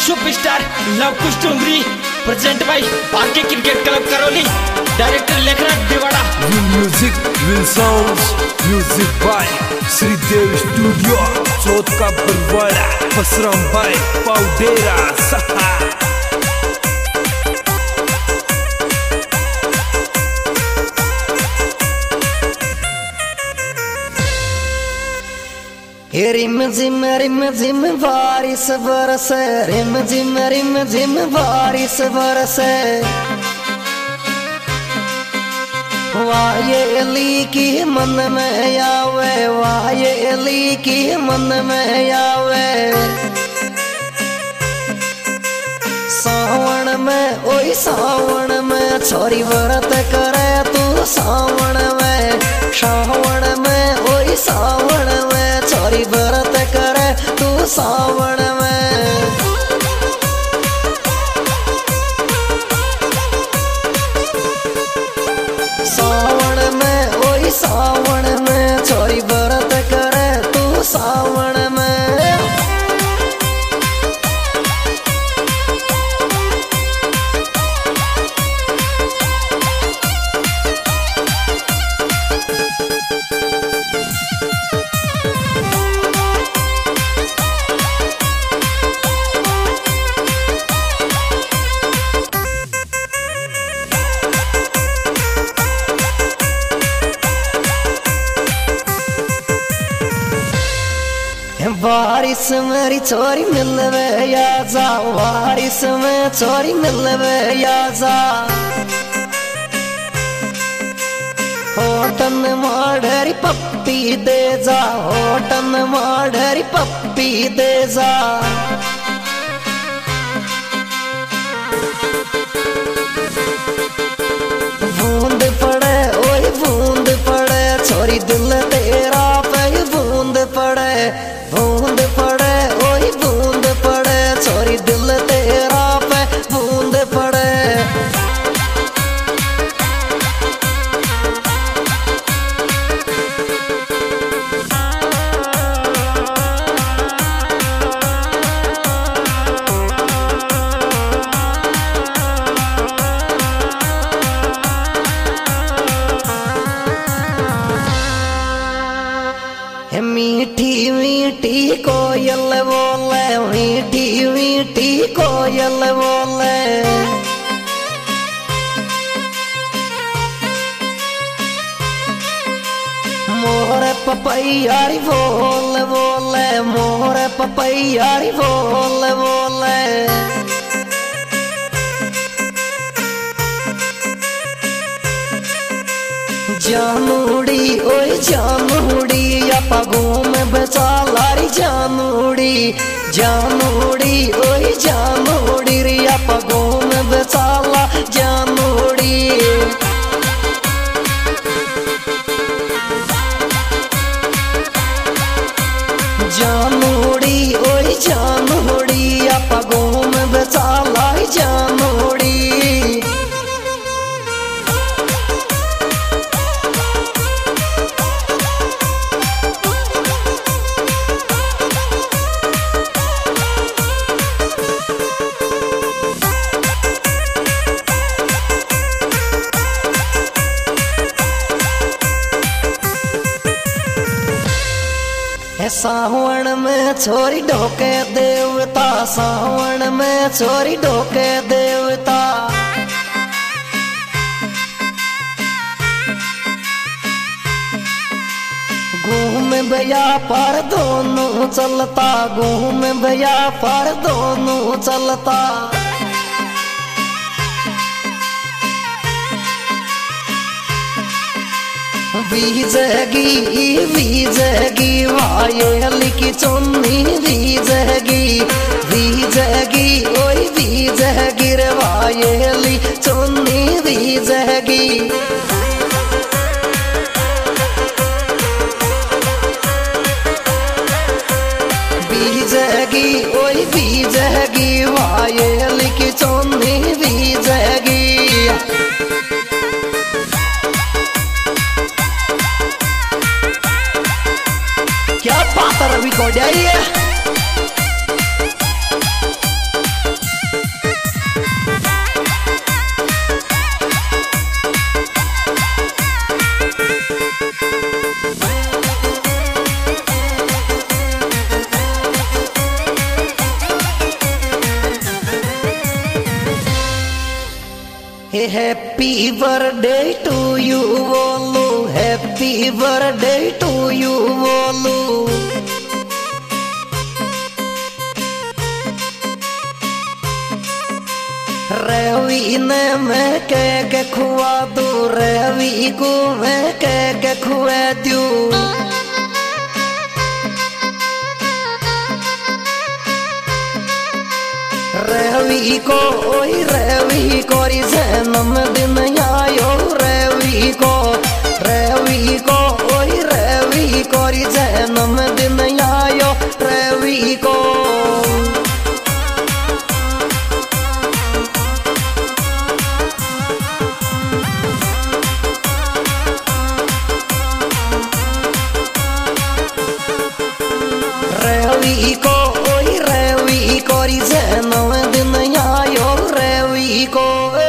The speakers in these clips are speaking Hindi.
Superstar Luv Kush Dongri present by RK cricket club Karauli, director Lekhnath Diwada. Music will sounds, music by Shridev studio, Chauth का बरवाड़ा, बसराम भाई पाउडेरा सहा। रिम झिम बारिश बरसे, रिम झिम बारिश बरसे। वायली की मन में आवे, वायली की मन में आवे। सावन में ओई सावन में छोरी व्रत करे तू सावन में, सावन में ओई सावन में छोरी व्रत करे तू सावन में। सावन में ओई सावन में छोरी व्रत करे तू सावन में। बारिश मेरी छोरी मिलवे या जा, बारिश में छोरी मिलवे या जा। होटन माढ़री पप्पी दे जा, होटन माढ़री पप्पी दे जा। बूंद पड़े ओए बूंद पड़े, छोरी दिल तेरा पे बूंद पड़े, बूंद पड़े ओए बूंद पड़े, छोरी दिल तेरा पे बूंद पड़े। मीठी मीठी कोयल बोले, मीठी मीठी कोयल बोले। मोरे पपैयारी बोल बोले, मोरे पपैयारी बोल बोले। जानूड़ी ओए जानूड़ी या पगों में बचा लारी जानूड़ी, जानूड़ी ओए जानूड़ी रिया पगों में बचा ला जानूड़ी। जानूड़ी ओए जानूड़ी या पगों में बचा लाई जानूड़ी। सावन में छोरी ढोके देवता, सावन में छोरी ढोके देवता। घूम भैया पर दोनों चलता, घूम भैया पर दोनों चलता। बीजगी वायल की चुन्नी बीजगी, बीजगी ओए बीजगी रे वायली चुन्नी बीजगी। बीजगी ओए बीजगी वायल की चुन्नी बीजगी। क्या बात है Ravi Kodiya. Happy birthday to you बोलू, हैप्पी बर्थडे टू यू बोलू। रवि ने मैं कह के खुआ दूं, रवि को मैं कह के खुआ दूं। रवि को ओई रवि को री जन्मदिन आयो, रवि को ओई रवि को री जन्मदिन आयो, रवि को। रवि को ओई रवि को री जन्मदिन आयो, रवि को।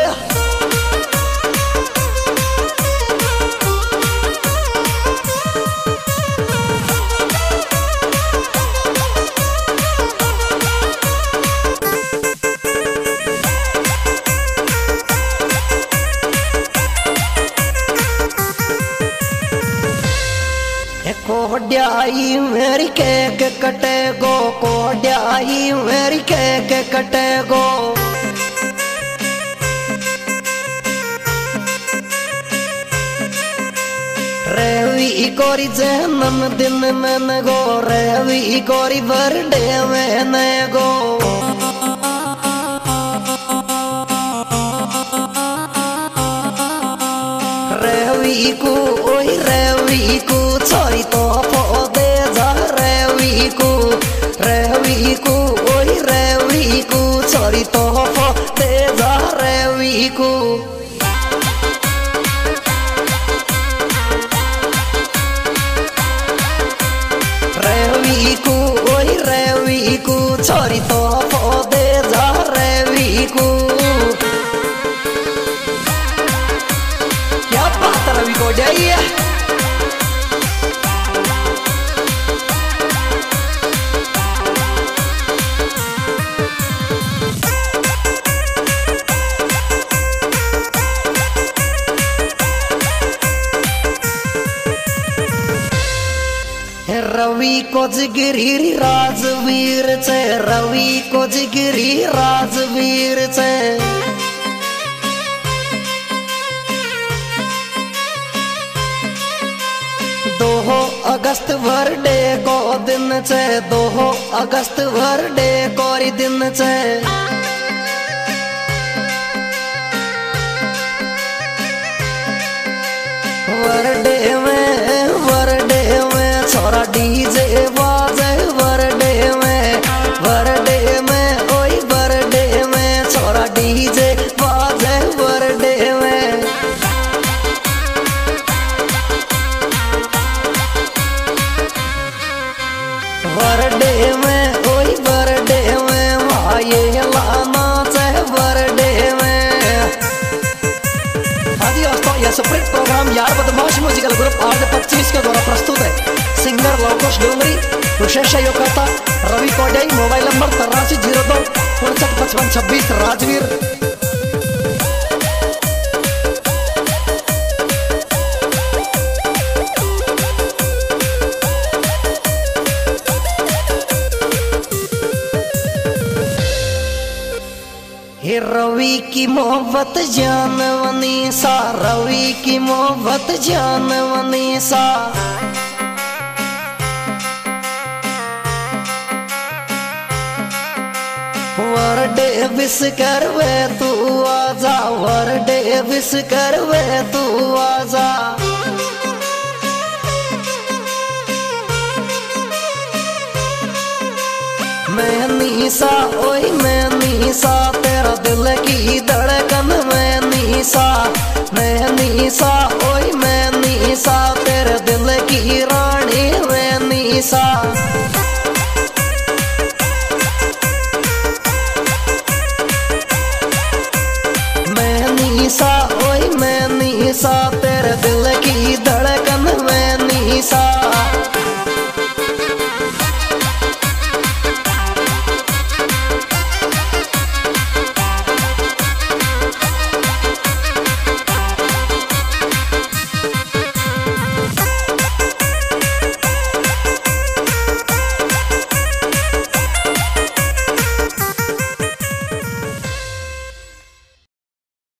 कोड्याई मेरी केक कटे गो, कोड्याई मेरी केक कटे गो। रवि कोरी जन्मदिन में गो, रवि कोरी बर्थडे में गो। रवि को ओई रवि को छोरी तो दे जा, रवि को ओई रवि को छोरी तो दे जा, रवि को। रवि को ओई रवि को छोरी तो दे जा, रवि को। क्या बात है रवि को जाइए। रवि को जिगरी राजवीर छे, रवि को जिगरी राजवीर छे। 2 अगस्त बर्थडे को दिन छे, 2 अगस्त बर्थडे को दिन छे। बर्थडे में छोरा डीजे बाजे, बर्थडे में ओई बर्थडे में छोरा डीजे बाजे, बर्थडे में। बर्थडे में ओई बर्थडे में भाई लाना चाहे बर्थडे में। हाँ जी दोस्तों, यह सुप्रीत प्रोग्राम यार बदमाश म्यूजिकल ग्रुप RJ25 के द्वारा प्रस्तुत है। सिंगर लवकुश डोंगरी, विशेष सहयोगकर्ता रवि कोड्याई। Mobile number 8302 59 55 26, Rajveer. रवि की मोहब्बत जानवनी सा, रवि की मोहब्बत जानवनी सा। बर्थडे विश करवे तू आजा, बर्थडे विश करवे तू आजा। मैं नीसा ओई मैं नीसा, तेरा दिल की धड़कन मैं नीसा। मैं नीसा ओई मैं नीसा, तेरे दिल की रानी मैं नीसा। मैं नीसा ओई मैं नीसा, तेरे दिल की धड़कन मैं नीसा।